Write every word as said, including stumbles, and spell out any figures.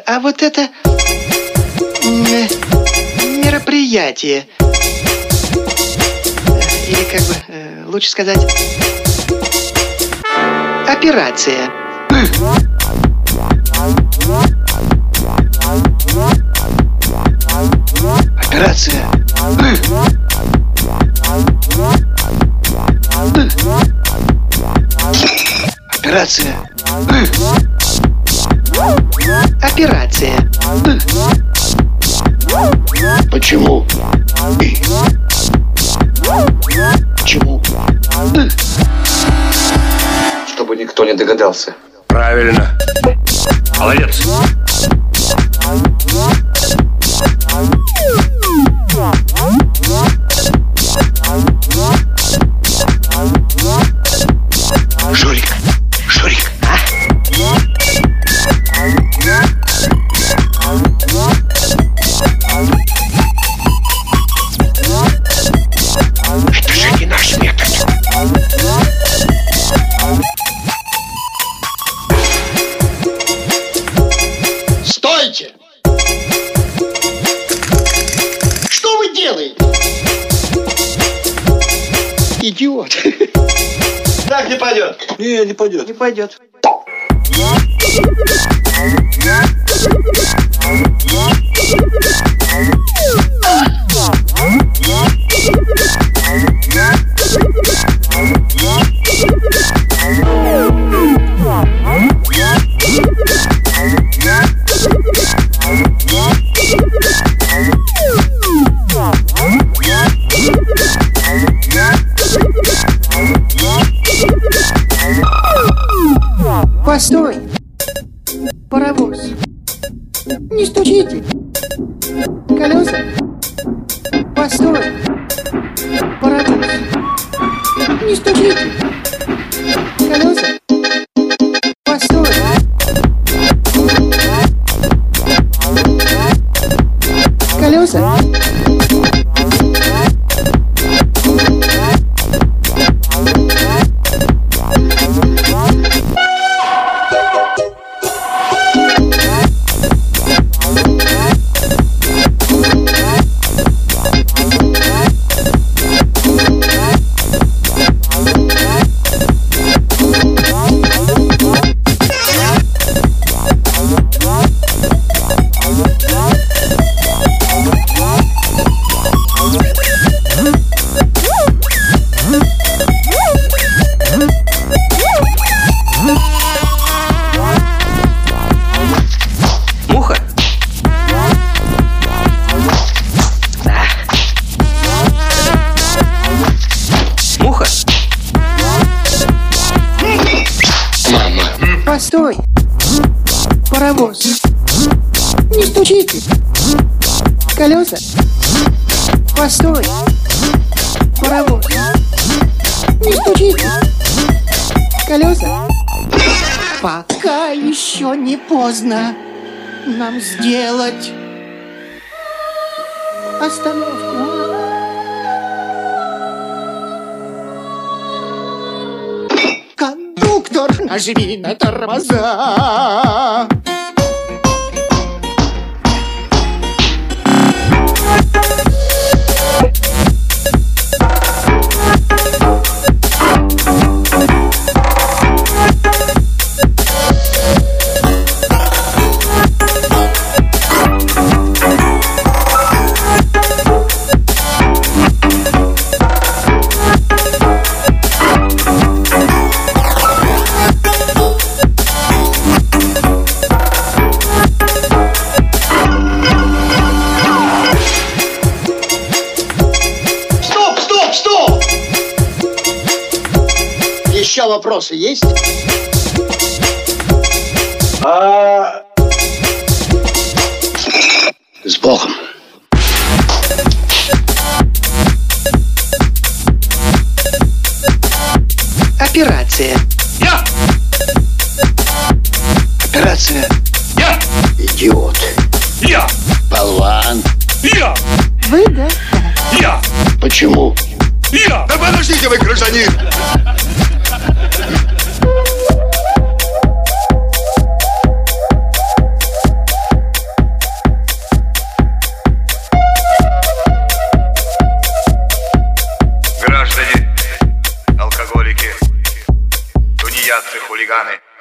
А вот это мероприятие, или как бы э, лучше сказать, операция. Операция. Операция. Операция. Почему? Почему? Чтобы никто не догадался. Правильно. Молодец. Жорик, Жорик, а? Это же не наш метод. Стойте! Что вы делаете? Идиот! Так не пойдет. Не, не пойдет. Не пойдет. Постой, паровоз, не стучите, колеса. Постой, паровоз, не стучите, колеса. Постой. Колеса. Постой, паровоз, не стучите, колеса. Постой, паровоз, не стучите, колеса. Пока еще не поздно нам сделать остановку. Кондуктор, нажми на тормоза. Еще вопросы есть? А... С Богом. Операция. Я! Операция. Я! Идиот. Я! Болван. Я! Вы, да? Я! Почему? Я! Да подождите вы, гражданин! хулиганы.